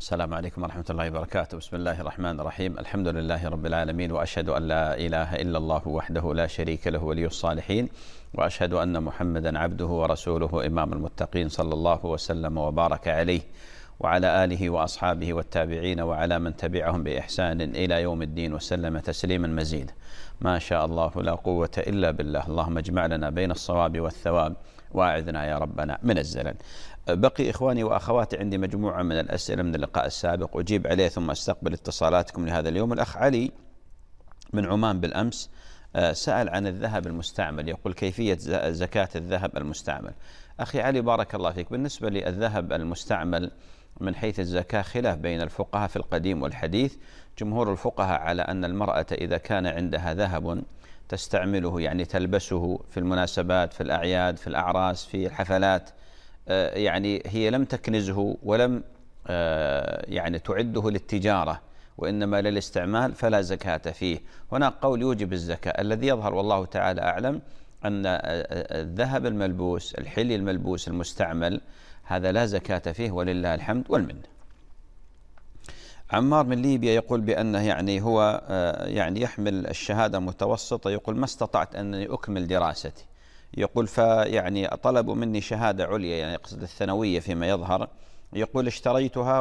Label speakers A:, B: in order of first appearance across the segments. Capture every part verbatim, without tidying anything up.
A: السلام عليكم ورحمة الله وبركاته. بسم الله الرحمن الرحيم. الحمد لله رب العالمين، وأشهد أن لا إله إلا الله وحده لا شريك له ولي الصالحين، وأشهد أن محمدا عبده ورسوله إمام المتقين، صلى الله وسلم وبارك عليه وعلى آله وأصحابه والتابعين وعلى من تبعهم بإحسان إلى يوم الدين، وسلم تسليما مزيدا. ما شاء الله لا قوة إلا بالله. اللهم اجمع لنا بين الصواب والثواب، وأعذنا يا ربنا من الزلل. بقي إخواني وأخواتي عندي مجموعة من الأسئلة من اللقاء السابق أجيب عليه ثم أستقبل اتصالاتكم لهذا اليوم. الأخ علي من عمان بالأمس سأل عن الذهب المستعمل، يقول كيفية زكاة الذهب المستعمل. أخي علي بارك الله فيك، بالنسبة للذهب المستعمل من حيث الزكاة خلاف بين الفقهاء في القديم والحديث. جمهور الفقهاء على أن المرأة إذا كان عندها ذهب تستعمله، يعني تلبسه في المناسبات، في الأعياد، في الأعراس، في الحفلات، يعني هي لم تكنزه ولم يعني تعده للتجارة وإنما للاستعمال، فلا زكاة فيه. هناك قول يوجب الزكاة. الذي يظهر والله تعالى أعلم أن الذهب الملبوس، الحلي الملبوس المستعمل، هذا لا زكاة فيه ولله الحمد والمنة. عمار من ليبيا يقول بأنه يعني هو يعني يحمل الشهادة متوسطة، يقول ما استطعت أنني أكمل دراستي، يقول فيعني طلبوا مني شهادة عليا، يعني يقصد الثانوية فيما يظهر، يقول اشتريتها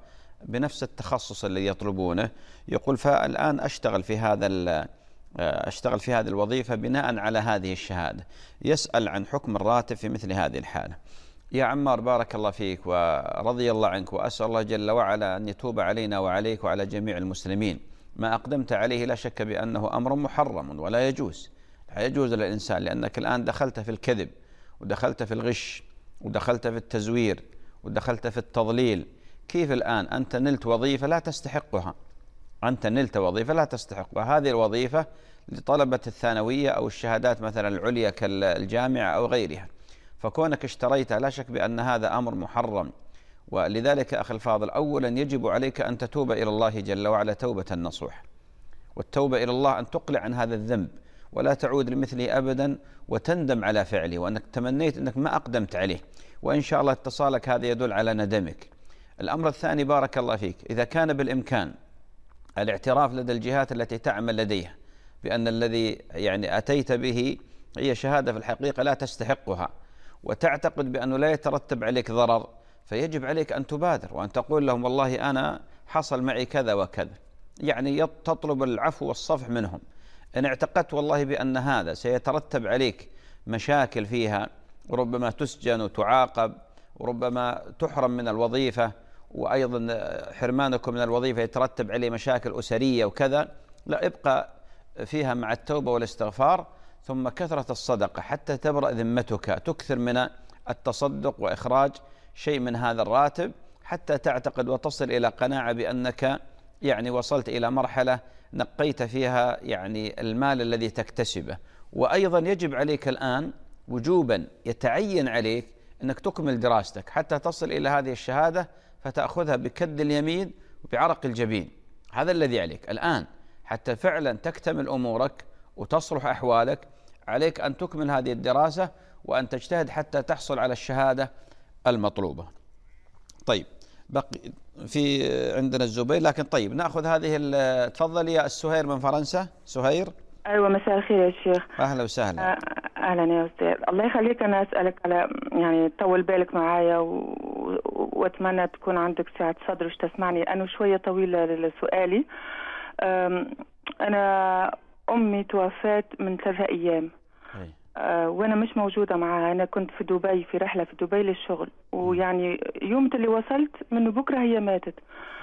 A: وبنفس التخصص اللي يطلبونه، يقول فالآن أشتغل في هذا أشتغل في هذه الوظيفة بناء على هذه الشهادة. يسأل عن حكم الراتب في مثل هذه الحالة. يا عمار بارك الله فيك ورضي الله عنك، وأسأل الله جل وعلا أن يتوب علينا وعليك وعلى جميع المسلمين. ما أقدمت عليه لا شك بأنه أمر محرم ولا يجوز، لا يجوز للإنسان، لأنك الآن دخلت في الكذب ودخلت في الغش ودخلت في التزوير ودخلت في التضليل. كيف الآن أنت نلت وظيفة لا تستحقها؟ أنت نلت وظيفة لا تستحقها. هذه الوظيفة لطلبة الثانوية أو الشهادات مثلا العليا كالجامعة أو غيرها، فكونك اشتريتها لا شك بأن هذا أمر محرم. ولذلك أخي الفاضل، أولا يجب عليك أن تتوب إلى الله جل وعلا توبة نصوح، والتوبة إلى الله أن تقلع عن هذا الذنب ولا تعود لمثله أبدا، وتندم على فعله وأنك تمنيت أنك ما أقدمت عليه، وإن شاء الله اتصالك هذا يدل على ندمك. الأمر الثاني بارك الله فيك، إذا كان بالإمكان الاعتراف لدى الجهات التي تعمل لديها بأن الذي يعني أتيت به هي شهادة في الحقيقة لا تستحقها، وتعتقد بأنه لا يترتب عليك ضرر، فيجب عليك أن تبادر وأن تقول لهم والله أنا حصل معي كذا وكذا، يعني تطلب العفو والصفح منهم. إن اعتقدت والله بأن هذا سيترتب عليك مشاكل فيها، وربما تسجن وتعاقب وربما تحرم من الوظيفة، وأيضا حرمانكم من الوظيفة يترتب عليه مشاكل أسرية وكذا، لا، ابقى فيها مع التوبة والاستغفار ثم كثرة الصدقة حتى تبرأ ذمتك، تكثر من التصدق وإخراج شيء من هذا الراتب حتى تعتقد وتصل إلى قناعة بأنك يعني وصلت إلى مرحلة نقيت فيها يعني المال الذي تكتسبه. وأيضا يجب عليك الآن وجوبا يتعين عليك أنك تكمل دراستك حتى تصل إلى هذه الشهادة فتأخذها بكد اليمين وبعرق الجبين. هذا الذي عليك الآن حتى فعلا تكتمل أمورك وتصلح أحوالك. عليك أن تكمل هذه الدراسة وأن تجتهد حتى تحصل على الشهادة المطلوبة. طيب بقي في عندنا الزبير، لكن طيب نأخذ هذه. تفضل يا السهير من فرنسا. سهير.
B: أيوة مساء الخير يا شيخ.
A: أهلا وسهلا.
B: أهلا يا أستاذ، الله يخليك. أنا أسألك على يعني طول بالك معايا و... وأتمنى تكون عندك سعة صدر وش تسمعني، أنا شوية طويلة لسؤالي. أنا أمي توفات من ثلاثة أيام أه وانا مش موجوده معاها. انا كنت في دبي في رحله في دبي للشغل، ويعني يوم اللي وصلت من بكره هي ماتت.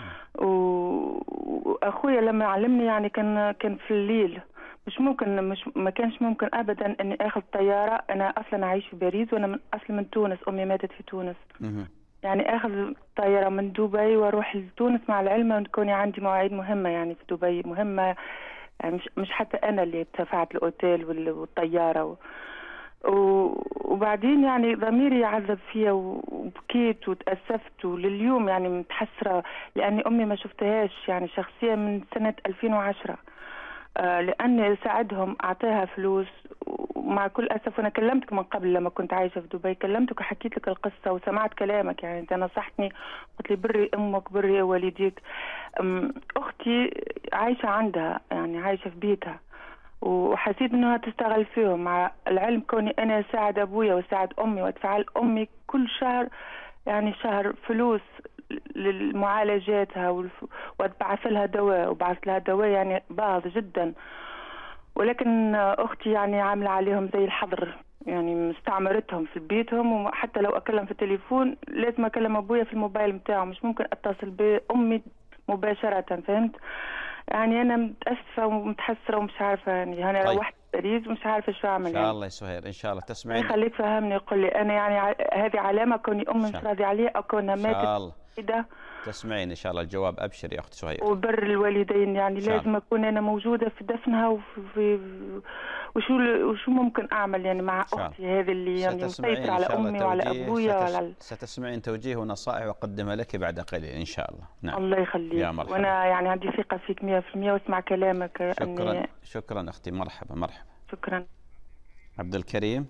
B: واخويا لما علمني يعني كان كان في الليل، مش ممكن مش ما كانش ممكن ابدا اني اخذ طياره. انا اصلا عايش في باريس وانا من اصل من تونس، امي ماتت في تونس. يعني اخذ طياره من دبي واروح لتونس، مع العلم ان كوني عندي مواعيد مهمه يعني في دبي مهمه، يعني مش مش حتى انا اللي دفعت الاوتيل والطياره و... وبعدين يعني ضميري يعذب فيها وبكيت وتأسفت، ولليوم يعني متحسرة لأني أمي ما شفتهاش يعني شخصيا من سنة ألفين وعشرة. آه لأني ساعدهم أعطيها فلوس. ومع كل أسف أنا كلمتك من قبل لما كنت عايشة في دبي، كلمتك وحكيت لك القصة وسمعت كلامك، يعني أنت نصحتني قلت لي بري أمك بري والديك. أختي عايشة عندها، يعني عايشة في بيتها، وحسيت انها تستغل فيهم، مع العلم كوني انا اساعد ابويا واساعد امي وادفع لامي كل شهر يعني شهر فلوس لمعالجاتها، وابعث لها دواء وبعث لها دواء يعني باهظ جدا. ولكن اختي يعني عامله عليهم زي الحظر، يعني مستعمرتهم في بيتهم، وحتى لو اكلم في التليفون لازم اكلم ابويا في الموبايل متاعه، مش ممكن اتصل بامي مباشره، فهمت؟ يعني انا متاسفه ومتحسره ومش عارفه، يعني انا
A: طيب.
B: روحت باريس ومش عارفه شو اعمل.
A: ان شاء
B: يعني
A: الله يا سهير ان شاء الله تسمعين.
B: خليك فهمني، قل لي انا يعني ع... هذه علامه كوني امي مش راضيه عليها او كونها
A: ان
B: ماتت
A: شاء الله
B: كده.
A: تسمعين ان شاء الله الجواب. ابشر يا اخت سهير.
B: وبر الوالدين يعني لازم اكون انا موجوده في دفنها، وفي وشو وشو ممكن اعمل يعني مع اختي هذه اللي يعني مسيطره على امي وعلى ابويا
A: ستس...
B: وعلى.
A: ستسمعين توجيه ونصائح واقدمها لك بعد قليل ان شاء الله. نعم.
B: الله يخليك. وانا يعني عندي ثقه فيك مئة بالمئة واسمع كلامك.
A: شكرا
B: أني...
A: شكرا اختي. مرحبا مرحبا.
B: شكرا.
A: عبد الكريم.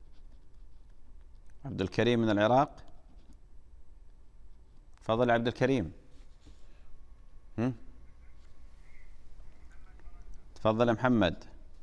A: عبد الكريم من العراق. تفضل عبد الكريم. هم؟ تفضل يا محمد.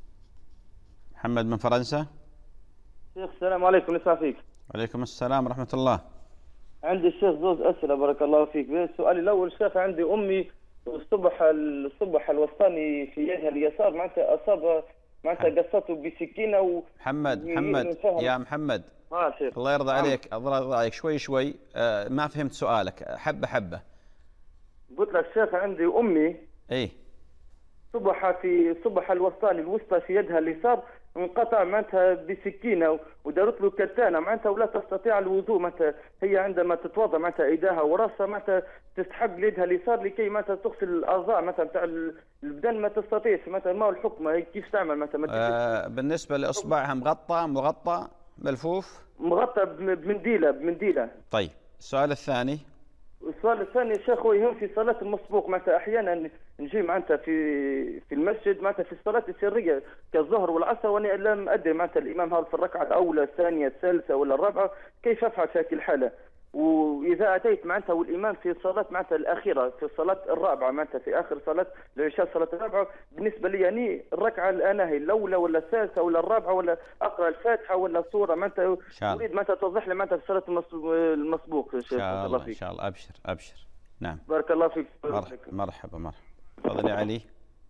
A: محمد من فرنسا.
C: شيخ السلام عليكم. نسمع فيك.
A: وعليكم السلام ورحمة الله.
C: عندي الشيخ زوز أسئلة بارك الله فيك. السؤال الأول شيخ، عندي أمي الصبح الصبح الوسطاني في يدها اليسار معناتها أصاب معناتها قصته بسكينة و
A: محمد محمد يا محمد.
C: اه شيخ
A: الله يرضى عليك. الله يرضى عليك شوي شوي. آه ما فهمت سؤالك. حبة حبة.
C: قلت لك شيخ عندي أمي
A: ايه
C: صبح في صبح الوسطاني الوسطى في يدها اليسار انقطع معناتها بسكينه ودارت له كتانه معناتها ولا تستطيع الوضوء. معناتها هي عندما تتوضا معناتها ايداها وراسها معناتها تسحب ليدها اليسار لكي معناتها تغسل الاعضاء مثلا تاع البدن ما تستطيعش معناتها ما هو الحكم كيف تعمل معناتها.
A: آه بالنسبه لاصبعها مغطى مغطى ملفوف
C: مغطى بمنديله بمنديله.
A: طيب السؤال الثاني.
C: السؤال الثاني يا شيخ هو يهم في صلاة المسبوق. معناتها أحيانا نجي معناتها في في المسجد معناتها في الصلاة السرية كالظهر والعصر وأنا لم أدري معناتها الإمام هذا في الركعة الأولى الثانية الثالثة ولا الرابعة، كيف أفعل في هذه الحالة؟ وإذا أتيت معناتها والإمام في الصلاة معناتها الأخيرة في الصلاة الرابعة معناتها في آخر صلاة العشاء الصلاة الرابعة، بالنسبة لي يعني الركعة الآن هي الأولى ولا الثالثة ولا الرابعة ولا أقرأ الفاتحة ولا سورة معناتها أريد معناتها توضح لي معناتها في صلاة المسبوق.
A: إن شاء الله إن شاء الله. أبشر أبشر. نعم
C: بارك الله فيك.
A: مرحبا مرحبا مرحبا. تفضل يا علي.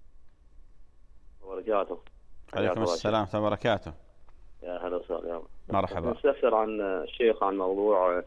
C: وبركاته.
A: عليكم السلام ورحمة الله وبركاته.
C: يا هلا وسهلا.
A: مرحبا.
C: نستفسر عن الشيخ عن موضوع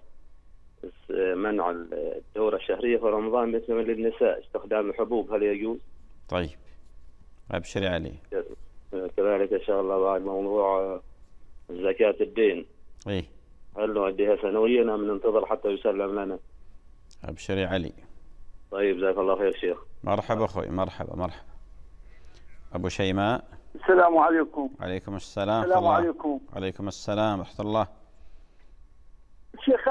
C: منع الدورة الشهرية في رمضان بالنسبة للنساء استخدام الحبوب، هل يجوز؟
A: طيب أبشر يا علي.
C: كذلك إن شاء الله بعد موضوع زكاة الدين.
A: إيه
C: هل نؤديها سنويا أم ننتظر حتى يسلم لنا؟
A: أبشر يا علي.
C: طيب جزاك الله خير شيخ.
A: مرحبا أخوي. مرحبا مرحبا. أبو شيماء.
D: السلام عليكم.
A: عليكم السلام.
D: السلام عليكم.
A: عليكم السلام ورحمة الله.
D: شيخ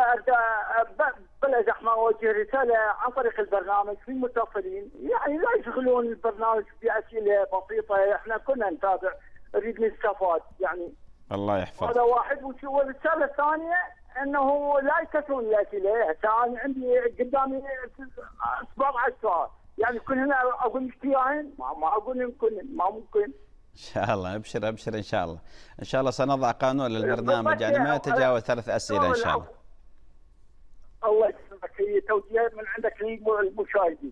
D: بلج احنا اوجه رساله عن طريق البرنامج في المتصلين، يعني لا يشغلون البرنامج باسئله بسيطه، احنا كنا نتابع نريد نستفاد يعني.
A: الله يحفظك.
D: هذا واحد. والرساله الثانيه انه لا يكثرون الاسئله. هسه انا عندي قدامي سبعة عشر سؤال، يعني كل هنا اقول لك اياهن ما اقول يمكن ما ممكن.
A: ان شاء الله. ابشر ابشر ان شاء الله. ان شاء الله سنضع قانون للبرنامج يعني ما يتجاوز ثلاث اسئله ان شاء الله.
D: الله يسلمك. هي توجيه من عندك للمشاهدين.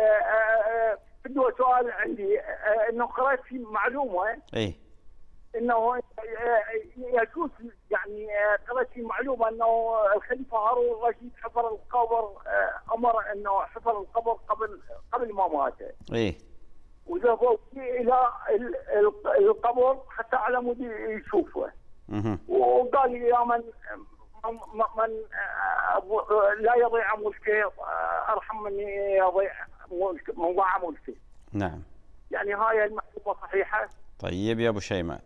D: بدي سؤال عندي انه قرأت في معلومه
A: ايه
D: انه يجوز يعني قرأت في معلومه انه الخليفه هارون الرشيد حفر القبر، امر انه حفر القبر قبل قبل ما مات.
A: ايه
D: وذهبوا الى القبر حتى على مود يشوفه. وقال لي يا من من لا يضيع ملكه ارحم من يضيع ملك من ضاع ملكه.
A: نعم.
D: يعني هاي المعلومه صحيحه؟
A: طيب يا ابو شيماء.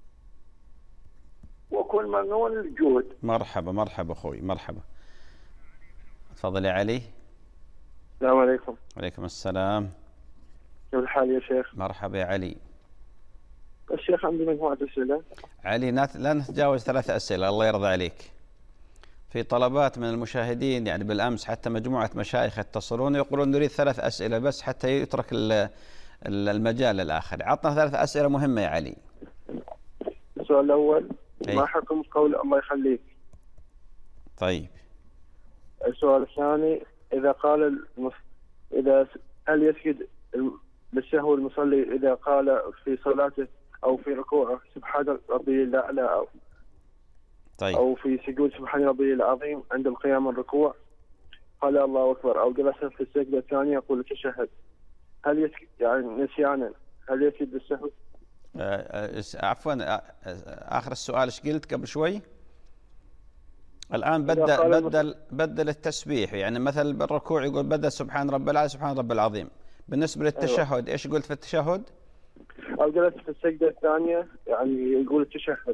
D: وكن ممنون الجهد.
A: مرحبا مرحبا اخوي مرحبا. تفضل يا علي.
C: السلام عليكم.
A: وعليكم السلام.
E: كيف الحال يا شيخ؟
A: مرحبا يا علي.
E: الشيخ عندي مجموعة أسئلة.
A: علي لا نتجاوز ثلاث أسئلة الله يرضى عليك. في طلبات من المشاهدين يعني بالأمس حتى مجموعة مشايخ يتصلون يقولون نريد ثلاث أسئلة بس حتى يترك المجال للآخر. عطنا ثلاث أسئلة مهمة يا علي.
E: السؤال الأول
A: أي.
E: ما حكم قول الله يخليك؟
A: طيب.
E: السؤال الثاني إذا قال المص... إذا هل يسجد للسهو المصلي إذا قال في صلاته أو في ركوعه سبحان ربي الأعلى أو
A: طيب.
E: أو في سجود سبحان ربي العظيم عند القيام والركوع قال الله أكبر أو جلس في السجدة الثانية يقول التشهد هل يسجد يعني نسيانا هل يسجد للسهو؟
A: عفوا آخر السؤال ايش قلت قبل شوي؟ الآن بدل بدل بدل التسبيح يعني مثل بالركوع يقول بدل سبحان رب العالي سبحان رب العظيم. بالنسبة للتشهد ايش قلت في التشهد؟
E: أو جلس في السجدة الثانية يعني يقول التشهد.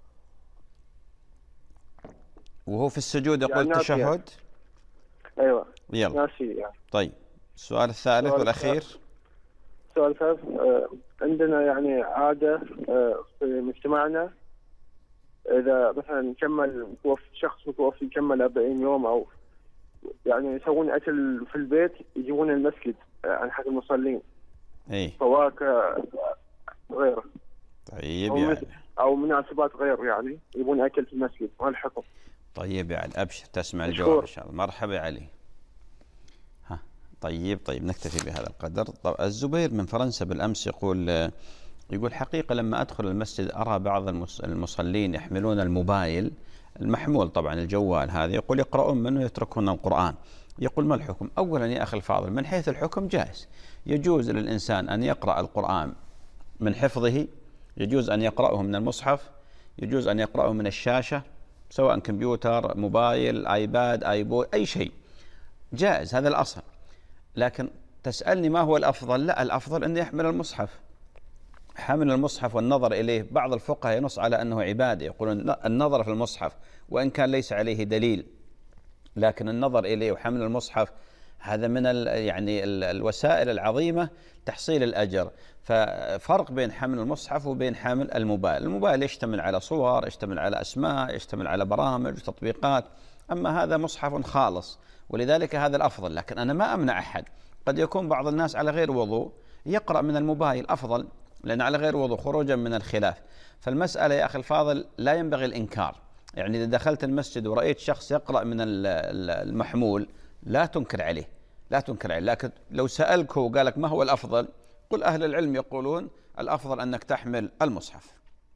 A: وهو في السجود يقول
E: يعني
A: التشهد؟
E: يعني. أيوة.
A: يلا.
E: ناسي يعني.
A: طيب. السؤال الثالث
E: السؤال
A: والأخير.
E: السؤال الثالث آه عندنا يعني عادة آه في مجتمعنا إذا مثلا كمل متوفي شخص متوفي كمل أربعين يوم أو يعني يسوون أكل في البيت يجيبون المسجد عن حق المصلين.
A: إيه.
E: فواكه غيره.
A: طيب
E: أو,
A: يعني.
E: أو مناسبات غير يعني يبون أكل في المسجد ما الحكم؟
A: طيب يا علي أبشر تسمع الجواب إن شاء الله. مرحبا يا علي. ها طيب طيب نكتفي بهذا القدر. طب الزبير من فرنسا بالأمس يقول يقول حقيقة لما أدخل المسجد أرى بعض المصلين يحملون الموبايل المحمول طبعا الجوال هذا يقول يقرؤون منه يتركون القرآن. يقول ما الحكم؟ أولا يا أخي الفاضل من حيث الحكم جائز. يجوز للإنسان أن يقرأ القرآن من حفظه يجوز أن يقرأه من المصحف يجوز أن يقرأه من الشاشة سواء كمبيوتر موبايل آيباد آيبود أي شيء جائز هذا الأصل. لكن تسألني ما هو الأفضل؟ لا الأفضل أن يحمل المصحف. حمل المصحف والنظر إليه بعض الفقهاء ينص على أنه عبادة يقولون النظر في المصحف وإن كان ليس عليه دليل لكن النظر إليه وحمل المصحف هذا من ال يعني ال الوسائل العظيمة تحصيل الأجر. ففرق بين حمل المصحف وبين حمل الموبايل. الموبايل يشتمل على صور يشتمل على أسماء يشتمل على برامج وتطبيقات أما هذا مصحف خالص ولذلك هذا الأفضل. لكن أنا ما أمنع أحد قد يكون بعض الناس على غير وضوء يقرأ من الموبايل أفضل لأن على غير وضوء خروجا من الخلاف. فالمسألة يا أخي الفاضل لا ينبغي الإنكار. يعني إذا دخلت المسجد ورأيت شخص يقرأ من المحمول لا تنكر عليه لا تنكر عليه. لكن لو سألك وقالك ما هو الأفضل قل أهل العلم يقولون الأفضل أنك تحمل المصحف.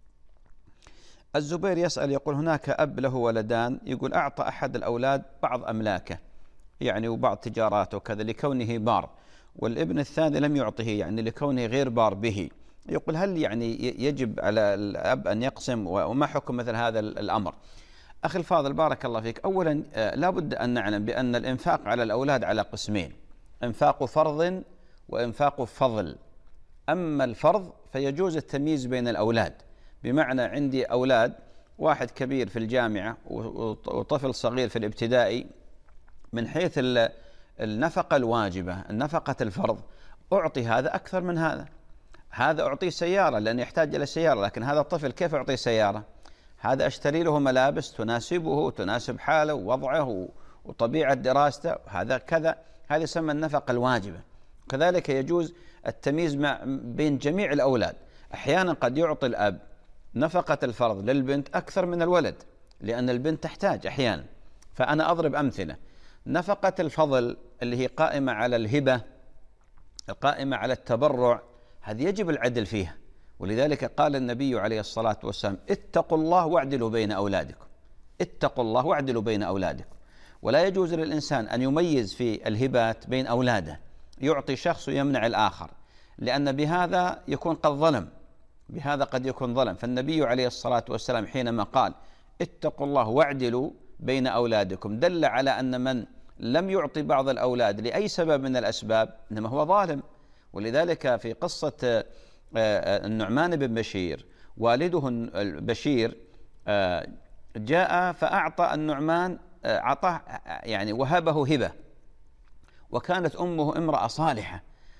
A: الزبير يسأل يقول هناك أب له ولدان يقول أعطى أحد الأولاد بعض أملاكه يعني وبعض تجاراته وكذا لكونه بار والابن الثاني لم يعطه يعني لكونه غير بار به. يقول هل يعني يجب على الأب أن يقسم وما حكم مثل هذا الأمر؟ أخي الفاضل بارك الله فيك. أولا لا بد أن نعلم بأن الإنفاق على الأولاد على قسمين إنفاق فرض وإنفاق فضل. أما الفرض فيجوز التمييز بين الأولاد بمعنى عندي أولاد واحد كبير في الجامعة وطفل صغير في الابتدائي من حيث النفقة الواجبة النفقة الفرض أعطي هذا أكثر من هذا. هذا أعطيه سيارة لأن يحتاج إلى سيارة لكن هذا الطفل كيف أعطيه سيارة؟ هذا أشتري له ملابس تناسبه تناسب حاله ووضعه وطبيعة دراسته هذا كذا. هذا يسمى النفقة الواجبة. كذلك يجوز التمييز مع بين جميع الأولاد. أحيانا قد يعطي الأب نفقة الفرض للبنت أكثر من الولد لأن البنت تحتاج أحيانا. فأنا أضرب أمثلة. نفقة الفضل اللي هي قائمة على الهبة القائمة على التبرع هذه يجب العدل فيها. ولذلك قال النبي عليه الصلاة والسلام اتقوا الله واعدلوا بين أولادكم اتقوا الله واعدلوا بين أولادكم. ولا يجوز للإنسان أن يميز في الهبات بين أولاده يعطي شخص ويمنع الآخر لأن بهذا يكون قد ظلم بهذا قد يكون ظلم. فالنبي عليه الصلاة والسلام حينما قال اتقوا الله واعدلوا بين أولادكم دل على أن من لم يعطي بعض الأولاد لأي سبب من الأسباب إنما هو ظالم. ولذلك في قصة النعمان بن بشير والده بشير جاء فأعطى النعمان عطاه يعني وهبه هبة وكانت أمه امرأة صالحة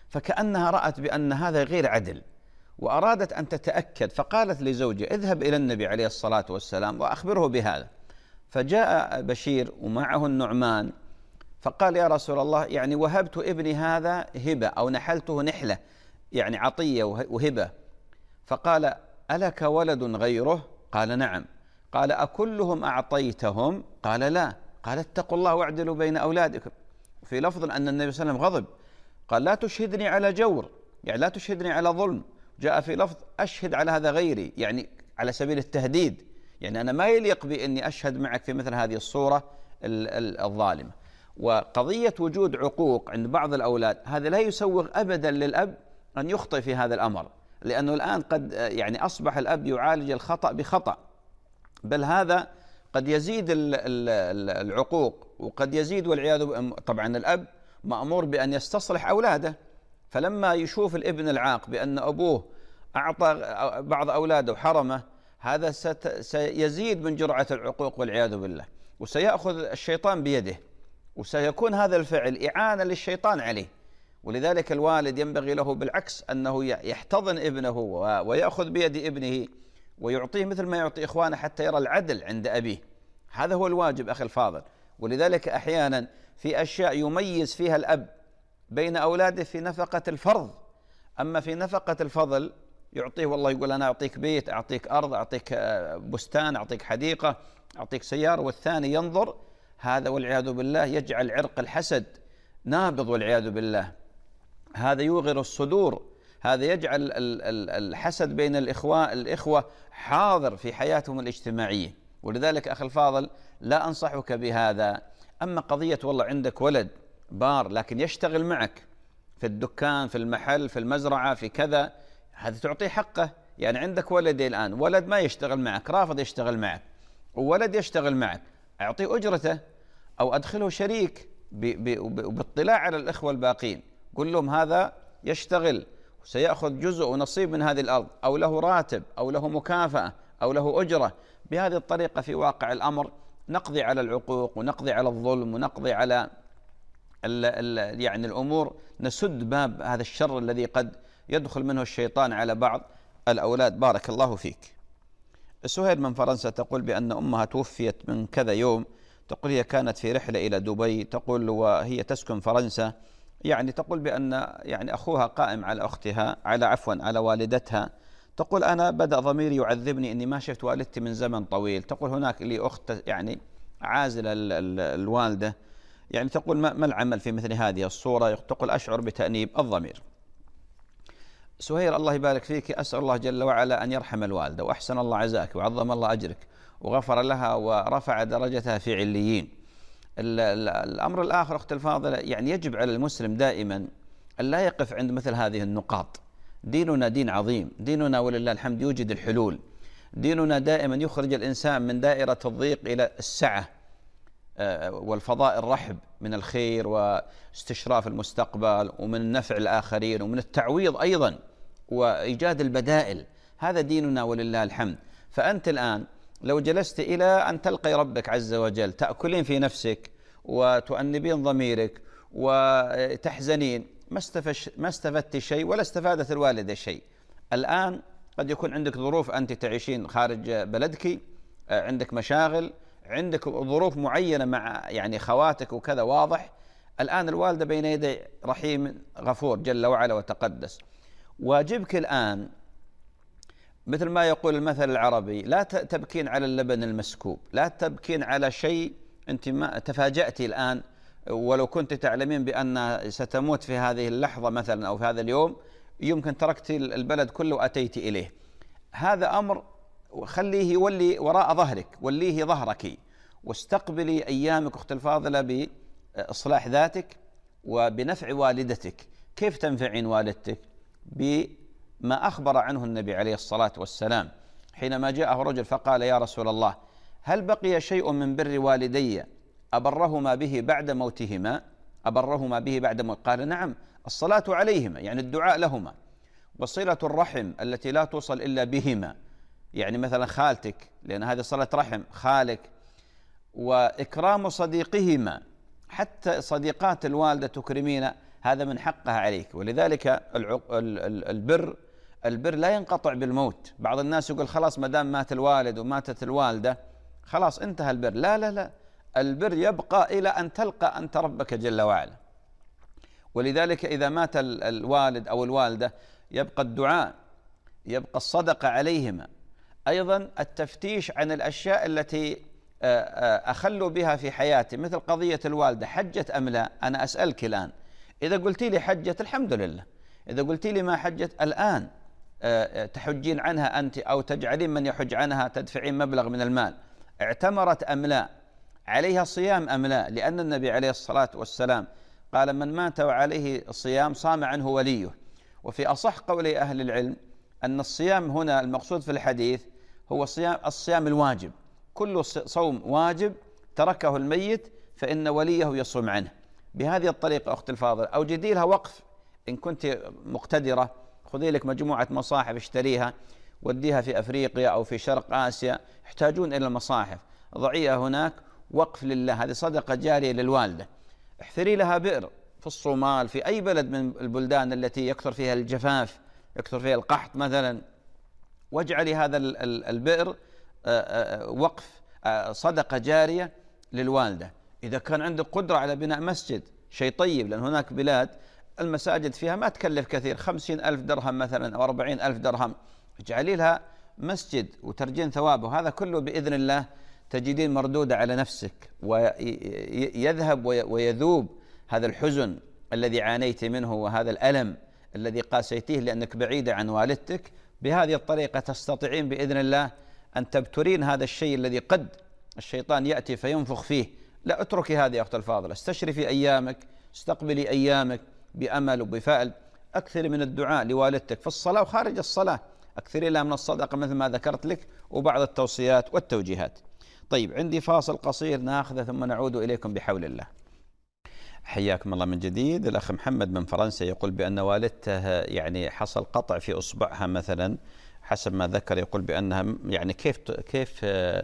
A: فكأنها رأت بأن هذا غير عدل وأرادت أن تتأكد، فقالت لزوجها اذهب إلى النبي عليه الصلاة والسلام وأخبره بهذا. فجاء بشير ومعه النعمان فقال يا رسول الله يعني وهبت ابني هذا هبة أو نحلته نحلة، يعني عطية وهبة. فقال ألك ولد غيره؟ قال نعم. قال أكلهم أعطيتهم؟ قال لا. قال اتقوا الله واعدلوا بين أولادكم. في لفظ أن النبي صلى الله عليه وسلم غضب، قال لا تشهدني على جور، يعني لا تشهدني على ظلم. جاء في لفظ أشهد على هذا غيري، يعني على سبيل التهديد، يعني أنا ما يليق بي أني أشهد معك في مثل هذه الصورة الظالمة. وقضية وجود عقوق عند بعض الأولاد هذا لا يسوغ أبدا للأب أن يخطئ في هذا الأمر، لأنه الآن قد يعني أصبح الأب يعالج الخطأ بخطأ، بل هذا قد يزيد العقوق وقد يزيد والعياذ. طبعا الأب مأمور بأن يستصلح أولاده، فلما يشوف الابن العاق بأن أبوه أعطى بعض أولاده وحرمه، هذا سيزيد من جرعة العقوق والعياذ بالله، وسيأخذ الشيطان بيده، وسيكون هذا الفعل إعانة للشيطان عليه. ولذلك الوالد ينبغي له بالعكس أنه يحتضن ابنه ويأخذ بيد ابنه ويعطيه مثل ما يعطي إخوانه حتى يرى العدل عند أبيه. هذا هو الواجب أخي الفاضل. ولذلك أحيانا في أشياء يميز فيها الأب بين أولاده في نفقة الفرض، أما في نفقة الفضل يعطيه والله يقول أنا أعطيك بيت، أعطيك أرض، أعطيك بستان، أعطيك حديقة، أعطيك سيارة، والثاني ينظر هذا والعياذ بالله يجعل عرق الحسد نابض والعياذ بالله، هذا يوغر الصدور، هذا يجعل الحسد بين الإخوة الإخوة حاضر في حياتهم الاجتماعية. ولذلك أخي الفاضل لا أنصحك بهذا. أما قضية والله عندك ولد بار لكن يشتغل معك في الدكان، في المحل، في المزرعة، في كذا، هذا تعطيه حقه. يعني عندك ولدي الآن، ولد ما يشتغل معك، رافض يشتغل معك، وولد يشتغل معك، أعطيه أجرته أو أدخله شريك باطلاع على الإخوة الباقين، قل لهم هذا يشتغل وسيأخذ جزء ونصيب من هذه الأرض، أو له راتب أو له مكافأة أو له أجرة. بهذه الطريقة في واقع الأمر نقضي على العقوق ونقضي على الظلم ونقضي على ال ال يعني الأمور، نسد باب هذا الشر الذي قد يدخل منه الشيطان على بعض الأولاد. بارك الله فيك. سهيل من فرنسا تقول بأن أمها توفيت من كذا يوم، تقول هي كانت في رحلة إلى دبي، تقول وهي تسكن فرنسا، يعني تقول بأن يعني أخوها قائم على أختها على عفوا على والدتها، تقول أنا بدأ ضميري يعذبني إني ما شفت والدتي من زمن طويل. تقول هناك لي أخت يعني عازلة الوالدة، يعني تقول ما العمل في مثل هذه الصورة؟ تقول أشعر بتأنيب الضمير. سهير الله يبارك فيك، أسأل الله جل وعلا أن يرحم الوالدة وأحسن الله عزاك وعظم الله أجرك وغفر لها ورفع درجتها في عليين. الأمر الآخر أخت الفاضلة، يعني يجب على المسلم دائما أن لا يقف عند مثل هذه النقاط. ديننا دين عظيم، ديننا ولله الحمد يوجد الحلول، ديننا دائما يخرج الإنسان من دائرة الضيق إلى السعة والفضاء الرحب من الخير واستشراف المستقبل ومن النفع الآخرين ومن التعويض أيضا وإيجاد البدائل. هذا ديننا ولله الحمد. فأنت الآن لو جلست إلى أن تلقي ربك عز وجل تأكلين في نفسك وتؤنبين ضميرك وتحزنين، ما استفدت شيء ولا استفادت الوالدة شيء. الآن قد يكون عندك ظروف، أنت تعيشين خارج بلدك، عندك مشاغل، عندك ظروف معينة مع يعني خواتك وكذا، واضح. الآن الوالدة بين يدي رحيم غفور جل وعلا وتقدس. واجبك الآن مثل ما يقول المثل العربي، لا تبكين على اللبن المسكوب، لا تبكين على شيء أنت ما تفاجأتي الآن، ولو كنت تعلمين بأن ستموت في هذه اللحظة مثلا أو في هذا اليوم، يمكن تركت البلد كله وأتيت إليه. هذا أمر خليه يولي وراء ظهرك، وليه ظهرك، واستقبلي أيامك أخت الفاضلة بإصلاح ذاتك وبنفع والدتك. كيف تنفعين والدتك؟ بما أخبر عنه النبي عليه الصلاة والسلام حينما جاءه رجل فقال يا رسول الله هل بقي شيء من بر والدي أبرهما به بعد موتهما؟ أبرهما به بعد موت؟ قال نعم، الصلاة عليهما يعني الدعاء لهما، وصلة الرحم التي لا توصل إلا بهما، يعني مثلا خالتك لأن هذه صلة رحم خالك، وإكرام صديقهما، حتى صديقات الوالدة تكرمين هذا من حقها عليك. ولذلك البر البر لا ينقطع بالموت. بعض الناس يقول خلاص ما دام مات الوالد وماتت الوالدة خلاص انتهى البر. لا لا لا، البر يبقى إلى أن تلقى أنت ربك جل وعلا. ولذلك إذا مات الوالد أو الوالدة يبقى الدعاء، يبقى الصدقة عليهما، أيضا التفتيش عن الأشياء التي أخلوا بها في حياتي، مثل قضية الوالدة حجت أم لا. أنا أسألك الآن، إذا قلت لي حجت الحمد لله، إذا قلت لي ما حجت الآن تحجين عنها أنت أو تجعلين من يحج عنها تدفعين مبلغ من المال. اعتمرت أم لا، عليها صيام أم لا، لأن النبي عليه الصلاة والسلام قال من مات وعليه صيام صام عنه وليه. وفي أصح قولي أهل العلم أن الصيام هنا المقصود في الحديث هو صيام الصيام الواجب، كل صوم واجب تركه الميت فإن وليه يصوم عنه. بهذه الطريقة أخت الفاضل أوجدي لها وقف، إن كنت مقتدرة خذي لك مجموعة مصاحف اشتريها وديها في أفريقيا أو في شرق آسيا يحتاجون إلى المصاحف، ضعيها هناك وقف لله، هذه صدقة جارية للوالدة. احفري لها بئر في الصومال، في أي بلد من البلدان التي يكثر فيها الجفاف يكثر فيها القحط مثلا، واجعلي هذا البئر وقف صدقة جارية للوالدة. إذا كان عندك قدرة على بناء مسجد شيء طيب، لأن هناك بلاد المساجد فيها ما تكلف كثير، خمسين ألف درهم مثلا أو أربعين ألف درهم، اجعلي لها مسجد وترجين ثوابه. هذا كله بإذن الله تجدين مردودة على نفسك، ويذهب ويذوب هذا الحزن الذي عانيت منه وهذا الألم الذي قاسيتيه لأنك بعيدة عن والدتك. بهذه الطريقة تستطيعين بإذن الله أن تبترين هذا الشيء الذي قد الشيطان يأتي فينفخ فيه. لا، اتركي هذه يا أخت الفاضلة، استشرفي أيامك، استقبلي أيامك بأمل وبفائل. أكثري من الدعاء لوالدتك في الصلاة وخارج الصلاة، أكثري لها من الصدقة مثل ما ذكرت لك وبعض التوصيات والتوجيهات. طيب عندي فاصل قصير ناخذه ثم نعود إليكم بحول الله. حياكم الله من جديد. الأخ محمد من فرنسا يقول بأن والدته يعني حصل قطع في أصبعها مثلا حسب ما ذكر، يقول بأنها يعني كيف كيف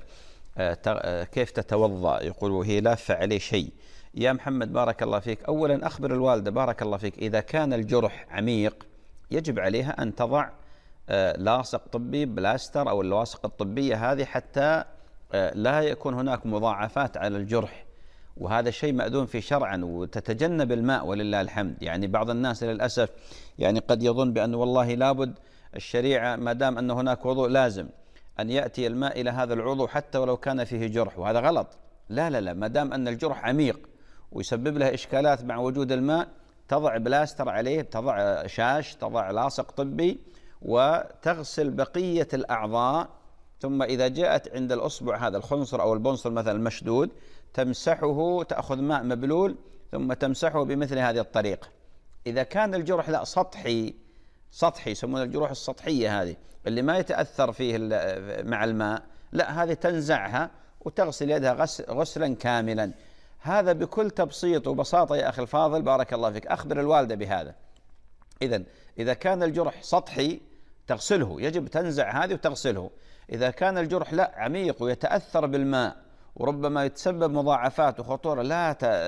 A: كيف تتوضأ، يقول وهي لافة عليه شيء. يا محمد بارك الله فيك، أولا أخبر الوالدة بارك الله فيك إذا كان الجرح عميق يجب عليها أن تضع لاصق طبي بلاستر أو اللاصق الطبية هذه حتى لا يكون هناك مضاعفات على الجرح، وهذا شيء مأذون فيه شرعا، وتتجنب الماء ولله الحمد. يعني بعض الناس للأسف يعني قد يظن بأن والله لابد الشريعة ما دام أن هناك وضوء لازم أن يأتي الماء إلى هذا العضو حتى ولو كان فيه جرح، وهذا غلط. لا لا لا، ما دام أن الجرح عميق ويسبب لها إشكالات مع وجود الماء تضع بلاستر عليه، تضع شاش، تضع لاصق طبي، وتغسل بقية الأعضاء. ثم إذا جاءت عند الأصبع هذا الخنصر أو البنصر مثلا المشدود تمسحه، تأخذ ماء مبلول ثم تمسحه بمثل هذه الطريقة. إذا كان الجرح لا سطحي سطحي يسمون الجروح السطحية هذه اللي ما يتأثر فيه مع الماء، لا هذه تنزعها وتغسل يدها غسلا كاملا. هذا بكل تبسيط وبساطة يا أخي الفاضل بارك الله فيك. أخبر الوالدة بهذا. إذن إذا كان الجرح سطحي تغسله، يجب تنزع هذه وتغسله. إذا كان الجرح لا عميق ويتأثر بالماء وربما يتسبب مضاعفات وخطورة، لا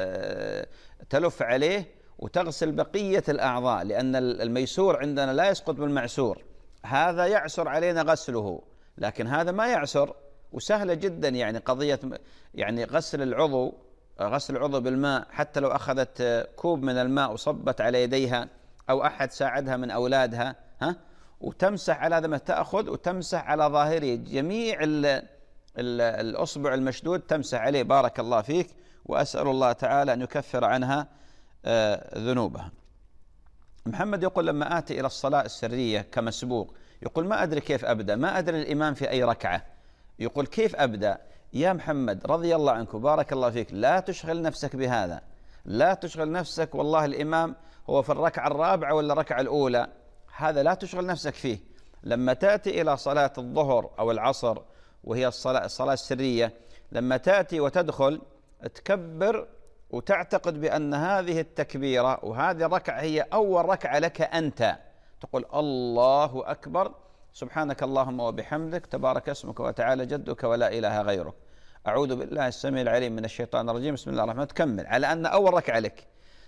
A: تلف عليه وتغسل بقية الأعضاء، لأن الميسور عندنا لا يسقط بالمعسور. هذا يعسر علينا غسله، لكن هذا ما يعسر وسهلة جدا. يعني قضية يعني غسل العضو غسل العضو بالماء، حتى لو أخذت كوب من الماء وصبت على يديها أو أحد ساعدها من أولادها ها وتمسح على هذا ما تأخذ وتمسح على ظاهره جميع ال ال الأصبع المشدود تمسح عليه بارك الله فيك. وأسأل الله تعالى أن يكفر عنها آه ذنوبها. محمد يقول لما آتي إلى الصلاة السرية كمسبوق يقول ما أدري كيف أبدأ، ما أدري الإمام في أي ركعة، يقول كيف أبدأ؟ يا محمد رضي الله عنك بارك الله فيك لا تشغل نفسك بهذا، لا تشغل نفسك والله الإمام هو في الركعة الرابعة ولا الركعة الأولى، هذا لا تشغل نفسك فيه. لما تأتي إلى صلاة الظهر أو العصر وهي الصلاة, الصلاة السرية، لما تأتي وتدخل تكبر وتعتقد بأن هذه التكبيرة وهذه الركعة هي أول ركعة لك أنت، تقول الله أكبر سبحانك اللهم وبحمدك تبارك اسمك وتعالى جدك ولا إله غيرك، أعوذ بالله السميع العليم من الشيطان الرجيم، بسم الله الرحمن الرحيم، تكمل على أن أول ركعة لك.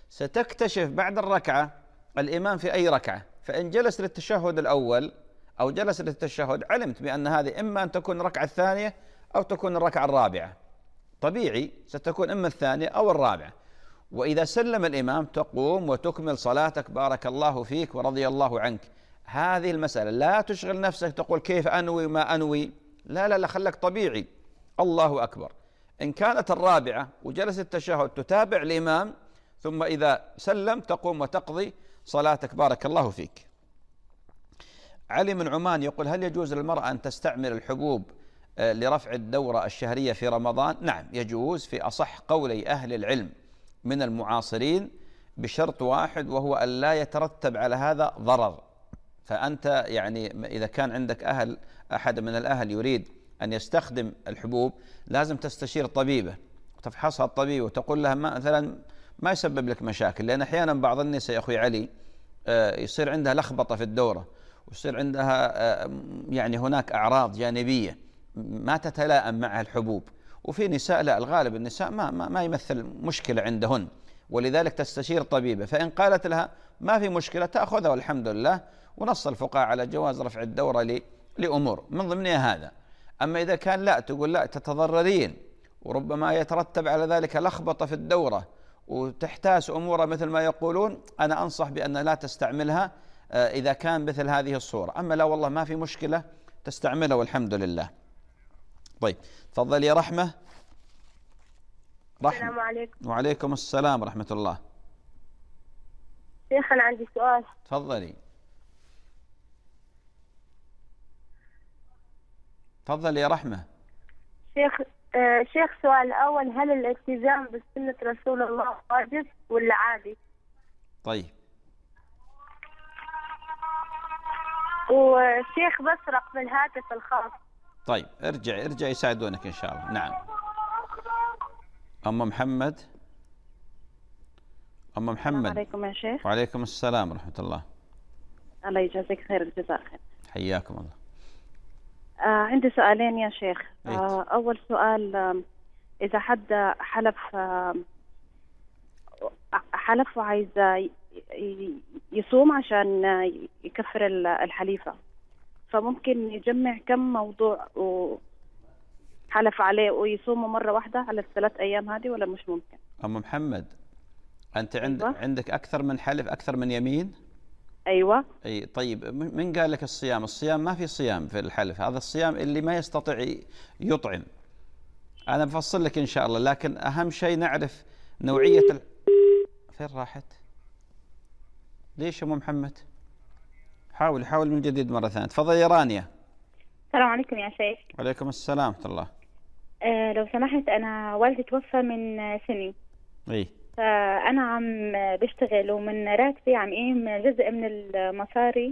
A: ستكتشف بعد الركعة الإمام في أي ركعة، فإن جلس للتشهد الأول أو جلس للتشهد علمت بأن هذه إما أن تكون الركعة الثانية أو تكون الركعة الرابعة، طبيعي ستكون إما الثانية أو الرابعة. وإذا سلم الإمام تقوم وتكمل صلاتك بارك الله فيك ورضي الله عنك. هذه المسألة لا تشغل نفسك تقول كيف أنوي ما أنوي، لا لا لا، خلك طبيعي. الله أكبر. إن كانت الرابعة وجلس التشهد تتابع الإمام، ثم إذا سلم تقوم وتقضي صلاتك بارك الله فيك. علي من عمان يقول هل يجوز للمرأة أن تستعمل الحبوب لرفع الدورة الشهرية في رمضان؟ نعم يجوز في أصح قولي أهل العلم من المعاصرين، بشرط واحد وهو أن لا يترتب على هذا ضرر. فأنت يعني إذا كان عندك أهل أحد من الأهل يريد أن يستخدم الحبوب لازم تستشير طبيبة وتفحصها الطبيب وتقول لها مثلا ما يسبب لك مشاكل، لأن أحيانا بعض النساء يا أخوي علي يصير عندها لخبطة في الدورة ويصير عندها يعني هناك أعراض جانبية ما تتلائم معها الحبوب، وفي نساء لا، الغالب النساء ما, ما, ما يمثل مشكلة عندهن، ولذلك تستشير طبيبة. فإن قالت لها ما في مشكلة تأخذها والحمد لله، ونص الفقهاء على جواز رفع الدورة لأمور من ضمنها هذا. أما إذا كان لا، تقول لا تتضررين وربما يترتب على ذلك لخبطة في الدورة وتحتاس أمورها مثل ما يقولون، أنا أنصح بأن لا تستعملها إذا كان مثل هذه الصورة. أما لا والله ما في مشكلة تستعملها والحمد لله. طيب تفضل يا رحمة. رحمة.
F: السلام عليكم.
A: وعليكم السلام ورحمة الله.
F: شيخ أنا عندي سؤال.
A: تفضلي. تفضلي يا رحمة.
F: شيخ آه شيخ سؤال الأول، هل الالتزام بسنة رسول الله واجب ولا عادي؟
A: طيب.
F: وشيخ بسرق بالهاتف الخاص.
A: طيب ارجع ارجع يساعدونك إن شاء الله. نعم. أم محمد. أم محمد.
G: السلام عليكم يا شيخ.
A: وعليكم السلام ورحمة الله.
G: الله يجازيك خير الجزاء خير.
A: حياكم الله.
G: آه عندي سؤالين يا شيخ. آه أول سؤال، آه إذا حد حلف آه حلف وعايز يصوم عشان يكفر الحليفة، فممكن يجمع كم موضوع وحلف عليه ويصوموا مرة واحدة على الثلاث أيام هذه ولا مش ممكن؟
A: أم محمد أنت عند
G: أيوة.
A: عندك أكثر من حلف، أكثر من يمين؟
G: أيوة.
A: أي طيب، من قال لك الصيام؟ الصيام ما في صيام في الحلف، هذا الصيام اللي ما يستطيع يطعم. أنا بفصل لك إن شاء الله، لكن أهم شيء نعرف نوعية ال... فين راحت؟ ليش يا أم محمد؟ حاول حاول من جديد مرة ثانية. تفضل يا رانيا.
H: السلام عليكم يا شيخ.
A: وعليكم السلام ورحمة الله.
H: أه لو سمحت، أنا والدي توفى من سنة.
A: إيه.
H: فأنا عم بشتغل ومن راتبي عم قيم جزء من المصاري،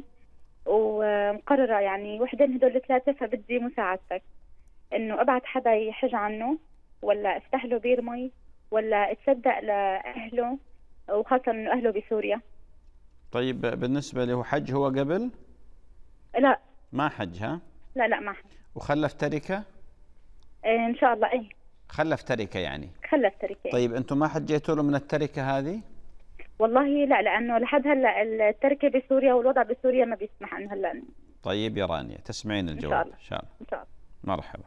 H: ومقررة يعني وحدة من هدول الثلاثة، فبدي مساعدتك إنه أبعت حدا يحج عنه، ولا أفتح له بير مي، ولا أتصدق لأهله، وخاصة إنه أهله بسوريا.
A: طيب بالنسبة له حج هو قبل؟
H: لا
A: ما حج. ها؟
H: لا لا ما حج.
A: وخلف تركة؟
H: إيه إن شاء الله. إيه
A: خلف تركة يعني؟
H: خلف تركة.
A: طيب أنتم ما حجيتوا له من التركة هذه؟
H: والله لا، لأنه لحد هلا التركة بسوريا والوضع بسوريا ما بيسمح إنه هلا.
A: طيب يا رانيا تسمعين الجواب إن شاء الله.
H: إن شاء الله.
A: مرحبا.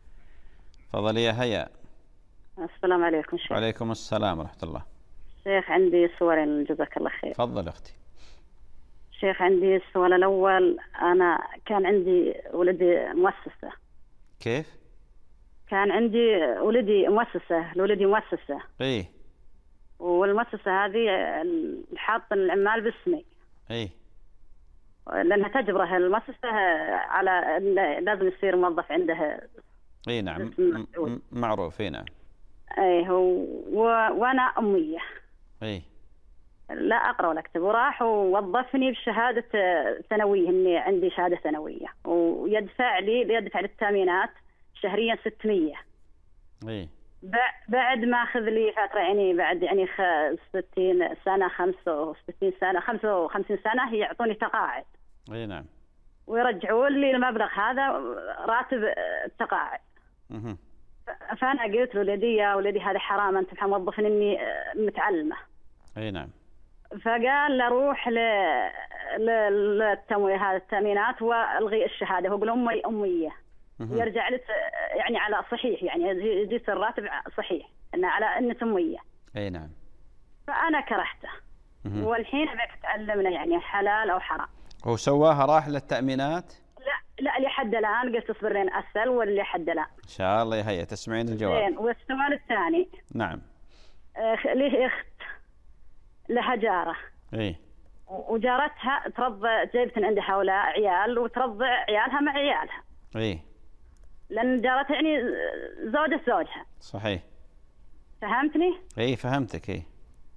A: تفضلي يا هيا.
G: السلام عليكم شيخ.
A: وعليكم السلام ورحمة الله.
G: شيخ عندي سؤالين جزاك الله خير.
A: تفضل أختي.
G: شيخ عندي السؤال الأول، أنا كان عندي ولدي مؤسسة.
A: كيف؟
G: كان عندي ولدي مؤسسة، لولدي مؤسسة.
A: إيه.
G: والمؤسسة هذه حاط العمال باسمي.
A: إيه.
G: لأنها تجبره المؤسسة على لازم يصير موظف عندها.
A: إيه نعم معروف. إيه نعم.
G: إيه هو وأنا أمية.
A: إيه.
G: لا أقرأ ولا أكتب، وراح ووظفني بشهادة ثانوية، إني عندي شهادة ثانوية، ويدفع لي يدفع للتأمينات شهريا ستمية.
A: إيه.
G: بعد ما أخذ لي فترة يعني بعد يعني ستين سنة خمسة وستين سنة خمسة وخمسين سنة يعطوني تقاعد.
A: إيه نعم.
G: ويرجعوا لي المبلغ هذا راتب التقاعد.
A: اها.
G: فأنا قلت لولدي يا ولدي هذا حرام، أنت موظفني إني متعلمة.
A: اي نعم.
I: فقال له روح للتمويه هذا التامينات والغي الشهاده، هو يقول امي اميه ويرجع لك يعني على صحيح، يعني يجيك الراتب صحيح انه على انه اميه.
A: اي نعم.
I: فانا كرهته والحين ابيك تعلمنا يعني حلال او حرام.
A: هو سواها راح للتامينات؟
I: لا لا لحد الان قلت اصبرين اسال ولا لحد الان.
A: ان شاء الله هيا تسمعين الجواب.
I: زين. والسؤال الثاني.
A: نعم.
I: ليه اخت لها جاره.
A: اي.
I: وجارتها ترضع، جايبت عندها هؤلاء عيال وترضع عيالها مع عيالها.
A: اي.
I: لان جارتها يعني زوجة زوجها.
A: صحيح.
I: فهمتني؟
A: اي فهمتك. اي.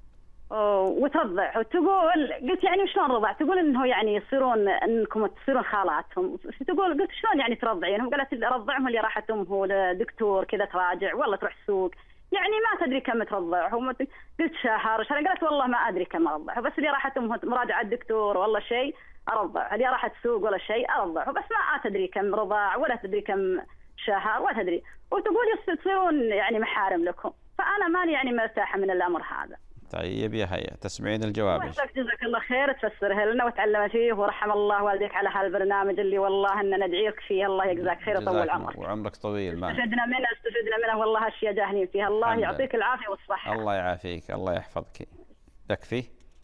I: وترضع وتقول، قلت يعني شلون رضع؟ تقول انه يعني يصيرون انكم تصيرون خالاتهم. تقول قلت شلون يعني ترضعينهم؟ قالت رضعهم اللي راحت امه لدكتور كذا تراجع والله تروح السوق، يعني ما تدري كم ترضعهم. قلت شهر شهر، قالت والله ما ادري كم ارضعه، بس اللي راحت امه مراجعه الدكتور والله شيء ارضعه، اللي راحت السوق ولا شيء ارضعه، بس ما تدري كم رضاع ولا تدري كم شهر ولا تدري. وتقول يصيرون يعني محارم لكم، فانا ماني يعني مرتاحه من الامر هذا.
A: طيب يا هيا تسمعين الجواب.
I: جزاك الله خير، تفسره لنا وتعلم فيه، ورحم الله والديك على هالبرنامج اللي والله ان ندعيك فيه، الله يجزاك خير ويطول عمرك.
A: وعمرك طويل. ما
I: استفدنا منه استفدنا منه والله اشياء جاهلين فيها، الله يعطيك العافيه والصحه.
A: الله يعافيك، الله يحفظك. تكفي.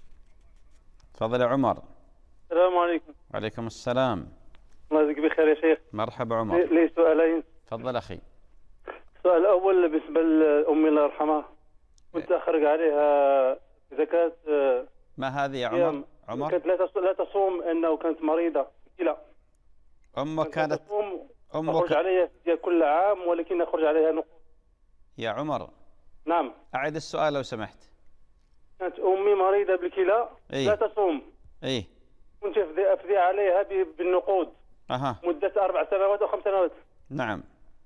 A: تفضل يا عمر.
J: السلام عليكم.
A: وعليكم السلام.
J: الله يجزيك بخير يا شيخ.
A: مرحبا عمر.
J: لي سؤالين.
A: تفضل اخي.
J: السؤال الاول بالنسبه لامي الله يرحمها، كنت اخرج عليها زكاة.
A: ما هذه يا عمر؟ عمر
J: كانت لا تصوم انه كانت مريضة كلى.
A: امك كانت
J: تصوم.
A: امك
J: اخرج عليها كل عام ولكن اخرج عليها نقود.
A: يا عمر.
J: نعم.
A: اعد السؤال لو سمحت.
J: كانت امي مريضة بالكلى.
A: إيه؟
J: لا تصوم.
A: اي.
J: كنت افدي افدي عليها بالنقود.
A: اها.
J: مدة اربع سنوات او خمس سنوات.
A: نعم.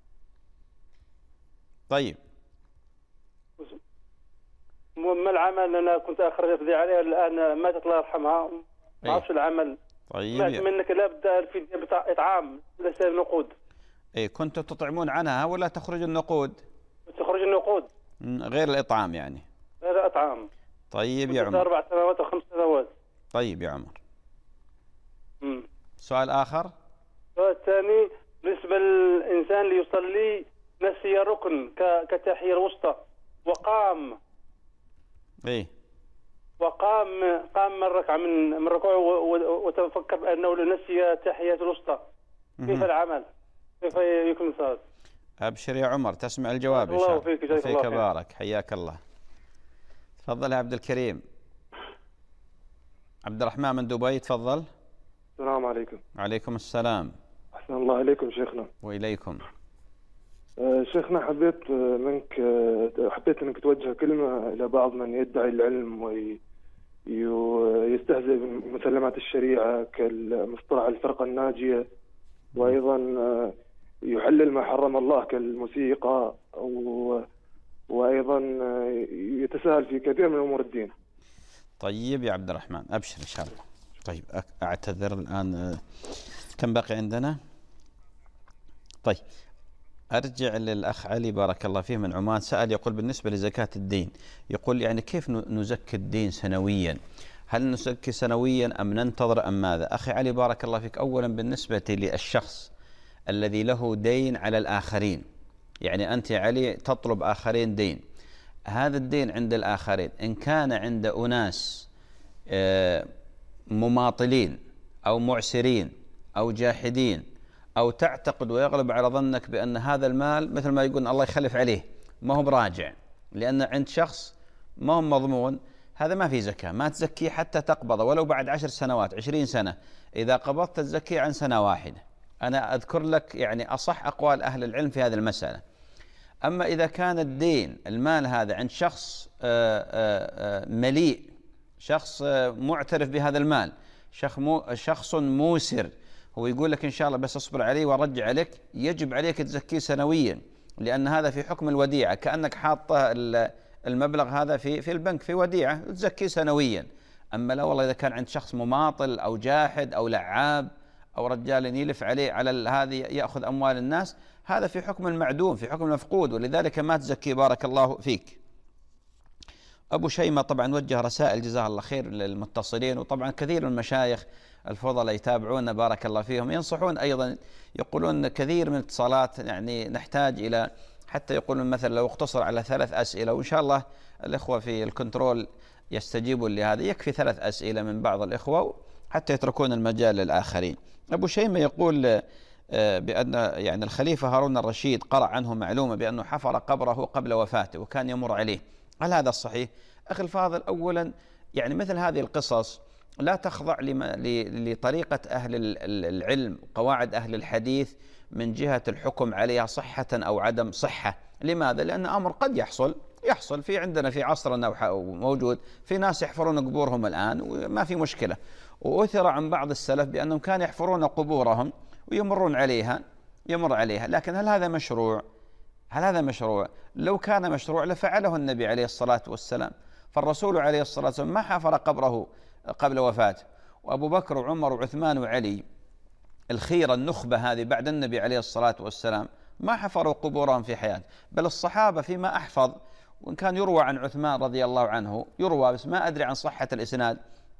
A: طيب.
J: ما العمل؟ انا كنت اخرج افدي عليها الان ماتت الله يرحمها، ما اعرفش العمل.
A: طيب.
J: سمعت منك لابد الفدية بتاع اطعام ليس نقود.
A: اي كنتوا تطعمون عنها ولا تخرج النقود؟
J: تخرج النقود.
A: غير الاطعام يعني.
J: غير اطعام.
A: طيب يا عمر.
J: اربع سنوات او خمس سنوات.
A: طيب يا عمر.
J: امم
A: سؤال اخر.
J: السؤال الثاني بالنسبه للانسان اللي يصلي نسي ركن كتحيه الوسطى وقام.
A: ايه.
J: وقام قام من ركعه من من ركوعه وتفكر بانه نسي تحيه الوسطى. كيف العمل؟ كيف يكون الصلاه؟
A: ابشر يا عمر تسمع الجواب ان شاء الله.
J: فيك جزاك
A: الله خير. بارك حياك الله. تفضل يا عبد الكريم. عبد الرحمن من دبي تفضل.
K: السلام عليكم.
A: وعليكم السلام.
K: أحسن الله عليكم شيخنا.
A: وإليكم.
K: أه شيخنا حبيت منك حبيت أنك توجه كلمة إلى بعض من يدعي العلم ويستهزئ بمسلمات الشريعة كالمصطلح الفرقة الناجية، وأيضا يحلل ما حرم الله كالموسيقى، وأيضا يتساهل في كثير من أمور الدين.
A: طيب يا عبد الرحمن أبشر إن شاء الله. طيب أعتذر الآن، كم باقي عندنا؟ طيب أرجع للأخ علي بارك الله فيه من عمان، سأل يقول بالنسبة لزكاة الدين، يقول يعني كيف نزكي الدين سنويا؟ هل نزكي سنويا أم ننتظر أم ماذا؟ أخي علي بارك الله فيك، أولا بالنسبة للشخص الذي له دين على الآخرين، يعني أنت يا علي تطلب آخرين دين، هذا الدين عند الآخرين إن كان عند أناس مماطلين أو معسرين أو جاحدين أو تعتقد ويغلب على ظنك بأن هذا المال مثل ما يقول الله يخلف عليه ما هو براجع، لأن عند شخص ما هو مضمون، هذا ما في زكاة، ما تزكيه حتى تقبضه ولو بعد عشر سنوات عشرين سنة، إذا قبضت تزكيه عن سنة واحدة. أنا أذكر لك يعني أصح أقوال أهل العلم في هذه المسألة. أما إذا كان الدين المال هذا عند شخص مليء، شخص معترف بهذا المال، شخص موسر، هو يقول لك إن شاء الله بس أصبر عليه وأرجع عليك، يجب عليك تزكيه سنويا، لأن هذا في حكم الوديعة، كأنك حاطه المبلغ هذا في في البنك في وديعة تزكيه سنويا. أما لا والله إذا كان عند شخص مماطل أو جاحد أو لعاب أو رجال يلف عليه على هذه يأخذ أموال الناس، هذا في حكم المعدوم في حكم المفقود، ولذلك ما تزكي بارك الله فيك. أبو شيمة طبعا وجه رسائل جزاه الله خير للمتصلين، وطبعا كثير من المشايخ الفضلاء يتابعون بارك الله فيهم، ينصحون أيضا، يقولون كثير من الاتصالات يعني نحتاج إلى، حتى يقولون مثلا لو اقتصر على ثلاث أسئلة، وإن شاء الله الإخوة في الكنترول يستجيبون لهذا، يكفي ثلاث أسئلة من بعض الإخوة حتى يتركون المجال للآخرين. أبو شيمة يقول بأن يعني الخليفة هارون الرشيد قرأ عنه معلومة بأنه حفر قبره قبل وفاته وكان يمر عليه، هل هذا الصحيح؟ أخي الفاضل، أولا يعني مثل هذه القصص لا تخضع لطريقة أهل العلم، قواعد أهل الحديث من جهة الحكم عليها صحة أو عدم صحة. لماذا؟ لأن أمر قد يحصل يحصل في عندنا في عصرنا موجود في ناس يحفرون قبورهم الآن وما في مشكلة، وأثر عن بعض السلف بأنهم كانوا يحفرون قبورهم ويمرون عليها يمر عليها لكن هل هذا مشروع؟ هل هذا مشروع؟ لو كان مشروع لفعله النبي عليه الصلاة والسلام، فالرسول عليه الصلاة والسلام ما حفر قبره قبل وفاته، وأبو بكر وعمر وعثمان وعلي الخيرة النخبة هذه بعد النبي عليه الصلاة والسلام ما حفروا قبورهم في حياته، بل الصحابة فيما أحفظ، وإن كان يروى عن عثمان رضي الله عنه يروى بس ما أدري عن صحة الإسناد،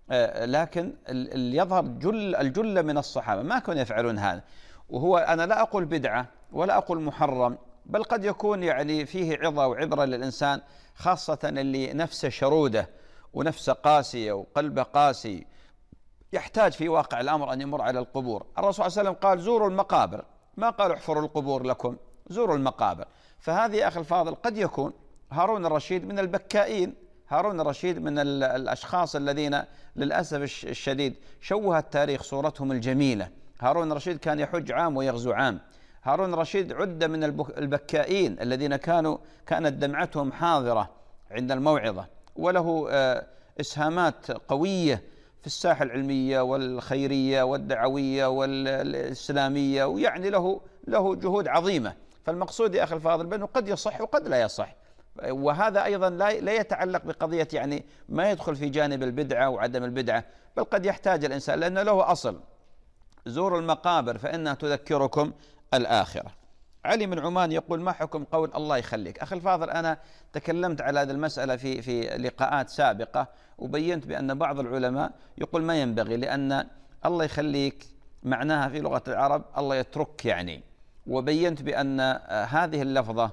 A: لكن اللي يظهر جل الجل من الصحابة ما كانوا يفعلون هذا. وهو أنا لا أقول بدعة ولا أقول محرم، بل قد يكون يعني فيه عظة وعبرة للإنسان، خاصة اللي نفسه شرودة ونفسه قاسية وقلبه قاسي، يحتاج في واقع الأمر أن يمر على القبور. الرسول صلى الله عليه وسلم قال زوروا المقابر، ما قال احفروا القبور لكم، زوروا المقابر. فهذه يا أخي الفاضل قد يكون هارون الرشيد من البكائين، هارون الرشيد من الأشخاص الذين للأسف الشديد شوه التاريخ صورتهم الجميلة. هارون الرشيد كان يحج عام ويغزو عام، هارون الرشيد عد من البكائين الذين كانوا كانت دمعتهم حاضرة عند الموعظة، وله إسهامات قوية في الساحة العلمية والخيرية والدعوية والإسلامية، ويعني له له جهود عظيمة. فالمقصود يا أخي الفاضل بأنه قد يصح وقد لا يصح، وهذا أيضا لا لا يتعلق بقضية يعني ما يدخل في جانب البدعة وعدم البدعة، بل قد يحتاج الإنسان لأن له أصل، زوروا المقابر فإنها تذكركم الآخرة. علي من عمان يقول ما حكم قول الله يخليك؟ أخي الفاضل، أنا تكلمت على هذه المسألة في في لقاءات سابقة، وبينت بأن بعض العلماء يقول ما ينبغي، لأن الله يخليك معناها في لغة العرب الله يترك يعني، وبينت بأن هذه اللفظة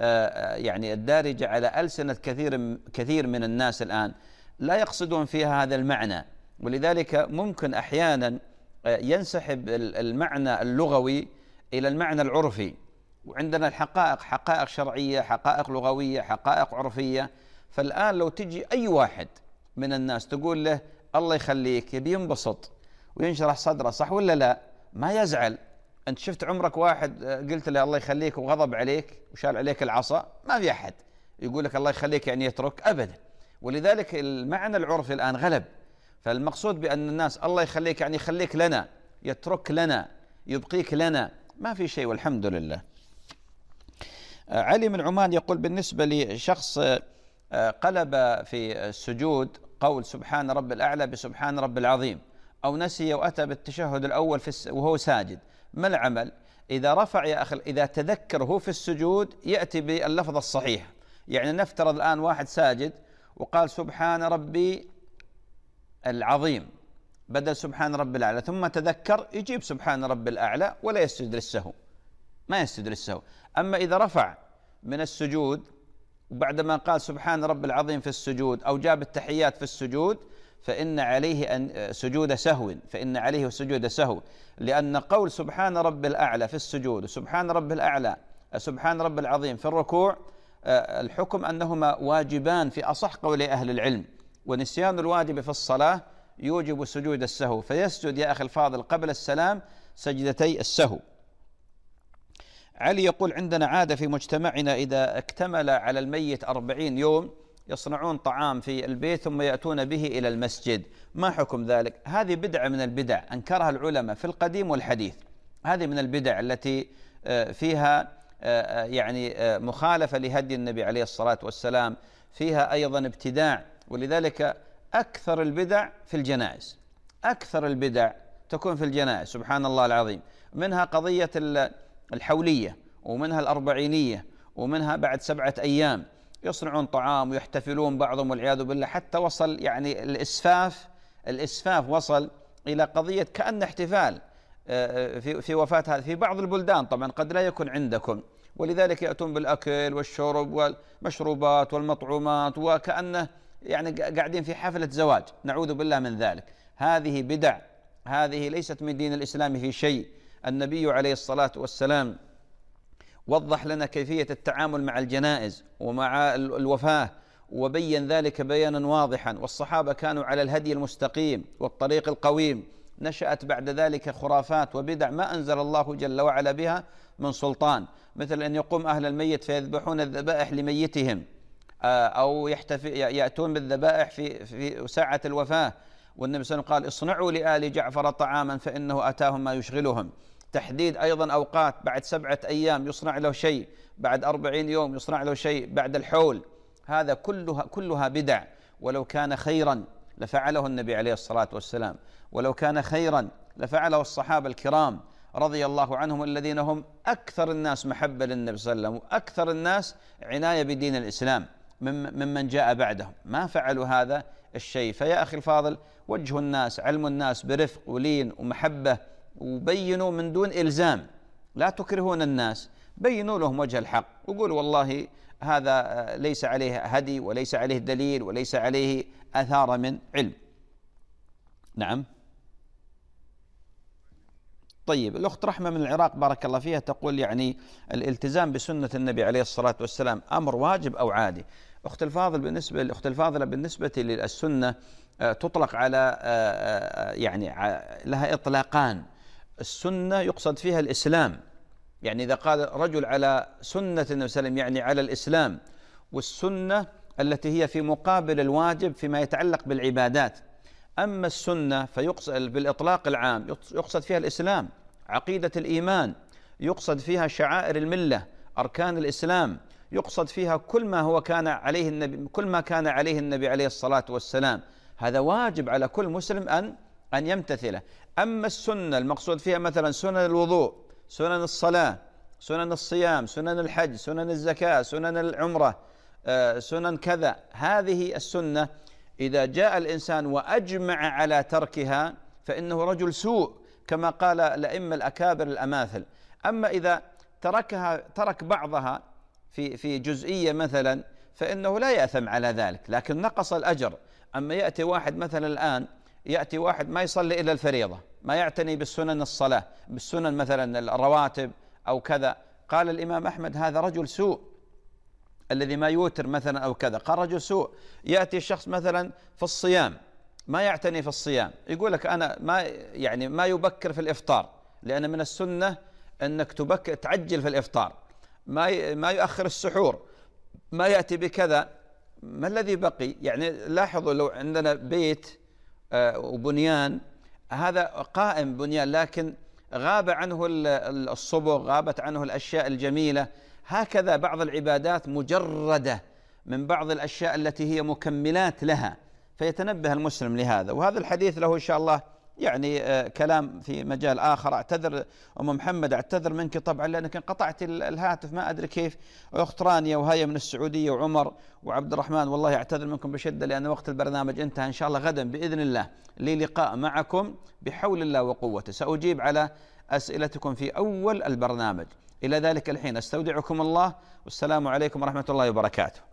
A: يعني الدارجة على ألسنة كثير كثير من الناس الآن لا يقصدون فيها هذا المعنى، ولذلك ممكن أحيانا ينسحب المعنى اللغوي إلى المعنى العرفي، وعندنا الحقائق حقائق شرعية، حقائق لغوية، حقائق عرفية. فالآن لو تجي أي واحد من الناس تقول له الله يخليك، يبي ينبسط وينشرح صدره، صح ولا لا؟ ما يزعل. أنت شفت عمرك واحد قلت له الله يخليك وغضب عليك وشال عليك العصا؟ ما في أحد يقول لك الله يخليك يعني يترك أبدا. ولذلك المعنى العرفي الآن غلب، فالمقصود بأن الناس الله يخليك يعني يخليك لنا، يترك لنا، يبقيك لنا، ما في شيء والحمد لله. علي من عمان يقول بالنسبة لشخص قلب في السجود قول سبحان رب الأعلى بسبحان رب العظيم، أو نسي وأتى بالتشهد الأول في وهو ساجد، ما العمل؟ إذا رفع يا أخي، إذا تذكر هو في السجود يأتي باللفظ الصحيح. يعني نفترض الآن واحد ساجد وقال سبحان ربي العظيم بدل سبحان رب الأعلى، ثم تذكر يجيب سبحان رب الأعلى ولا يسجد للسهو، ما يسجد للسهو. أما إذا رفع من السجود وبعدما قال سبحان رب العظيم في السجود أو جاب التحيات في السجود فإن عليه أن سجود سهو، فإن عليه سجود سهو، لأن قول سبحان رب الأعلى في السجود وسبحان رب الأعلى سبحان رب العظيم في الركوع الحكم أنهما واجبان في أصح قول أهل العلم، ونسيان الواجب في الصلاة يوجب سجود السهو، فيسجد يا أخي الفاضل قبل السلام سجدتي السهو. علي يقول عندنا عادة في مجتمعنا إذا اكتمل على الميت أربعين يوم يصنعون طعام في البيت ثم يأتون به إلى المسجد، ما حكم ذلك؟ هذه بدعة من البدع أنكرها العلماء في القديم والحديث، هذه من البدع التي فيها يعني مخالفة لهدي النبي عليه الصلاة والسلام، فيها أيضا ابتداع. ولذلك أكثر البدع في الجنائز، أكثر البدع تكون في الجنائز سبحان الله العظيم، منها قضية الحولية، ومنها الأربعينية، ومنها بعد سبعة أيام، يصنعون طعام ويحتفلون بعضهم والعياذ بالله، حتى وصل يعني الإسفاف الإسفاف وصل إلى قضية كأن احتفال في في وفاة هذا في بعض البلدان، طبعا قد لا يكون عندكم، ولذلك يأتون بالأكل والشرب والمشروبات والمطعومات وكأنه يعني قاعدين في حفلة زواج، نعوذ بالله من ذلك. هذه بدع، هذه ليست من دين الإسلام في شيء. النبي عليه الصلاة والسلام وضح لنا كيفية التعامل مع الجنائز ومع الوفاة، وبين ذلك بيانا واضحا، والصحابة كانوا على الهدي المستقيم والطريق القويم. نشأت بعد ذلك خرافات وبدع ما أنزل الله جل وعلا بها من سلطان، مثل أن يقوم أهل الميت فيذبحون الذبائح لميتهم، أو يأتون بالذبائح في في ساعة الوفاة، والنبي صلى الله عليه وسلم قال اصنعوا لآل جعفر طعاما فإنه أتاهم ما يشغلهم. تحديد أيضا أوقات، بعد سبعة أيام يصنع له شيء، بعد أربعين يوم يصنع له شيء، بعد الحول. هذا كلها كلها بدع. ولو كان خيرا لفعله النبي عليه الصلاة والسلام، ولو كان خيرا لفعله الصحابة الكرام رضي الله عنهم، الذين هم أكثر الناس محبة للنبي صلى الله عليه وسلم وأكثر الناس عناية بدين الإسلام ممن جاء بعدهم، ما فعلوا هذا الشيء. فيا أخي الفاضل، وجهوا الناس، علموا الناس برفق ولين ومحبة، وبينوا من دون إلزام، لا تكرهون الناس، بينوا لهم وجه الحق وقولوا والله هذا ليس عليه هدي وليس عليه دليل وليس عليه أثار من علم. نعم. طيب، الأخت رحمة من العراق بارك الله فيها تقول يعني الالتزام بسنة النبي عليه الصلاة والسلام أمر واجب أو عادي؟ أخت الفاضل بالنسبة الأخت الفاضلة بالنسبة للسنة تطلق على يعني لها إطلاقان. السنة يقصد فيها الإسلام، يعني إذا قال رجل على سنة النبي صلى الله عليه وسلم يعني على الإسلام، والسنة التي هي في مقابل الواجب فيما يتعلق بالعبادات. أما السنة فيقصد بالإطلاق العام يقصد فيها الإسلام، عقيدة الإيمان، يقصد فيها شعائر الملة، أركان الإسلام، يقصد فيها كل ما هو كان عليه النبي كل ما كان عليه النبي عليه الصلاة والسلام. هذا واجب على كل مسلم أن أن يمتثله. أما السنة المقصود فيها مثلا سنن الوضوء، سنن الصلاة، سنن الصيام، سنن الحج، سنن الزكاة، سنن العمرة، سنن كذا، هذه السنة إذا جاء الإنسان وأجمع على تركها فإنه رجل سوء كما قال الأئمة الأكابر الأماثل. أما إذا تركها ترك بعضها في في جزئية مثلا فإنه لا يأثم على ذلك، لكن نقص الأجر. أما يأتي واحد مثلا الآن يأتي واحد ما يصلي إلا الفريضة، ما يعتني بالسنن الصلاة، بالسنن مثلا الرواتب أو كذا، قال الإمام أحمد هذا رجل سوء. الذي ما يوتر مثلا أو كذا قال رجل سوء. يأتي الشخص مثلا في الصيام ما يعتني في الصيام، يقول لك أنا ما يعني ما يبكر في الإفطار، لأن من السنة أنك تبكر تعجل في الإفطار، ما ما يؤخر السحور، ما يأتي بكذا. ما الذي بقي؟ يعني لاحظوا لو عندنا بيت وبنيان، هذا قائم بنيان لكن غاب عنه الصبغ، غابت عنه الأشياء الجميلة. هكذا بعض العبادات مجردة من بعض الأشياء التي هي مكملات لها، فيتنبه المسلم لهذا. وهذا الحديث له إن شاء الله يعني كلام في مجال آخر. أعتذر أم محمد، أعتذر منك طبعا لأنك انقطعت الهاتف، ما أدري كيف. أخت رانيا وهي من السعودية وعمر وعبد الرحمن، والله أعتذر منكم بشدة لأن وقت البرنامج انتهى. إن شاء الله غدا بإذن الله لي لقاء معكم بحول الله وقوته، سأجيب على أسئلتكم في أول البرنامج. إلى ذلك الحين أستودعكم الله، والسلام عليكم ورحمة الله وبركاته.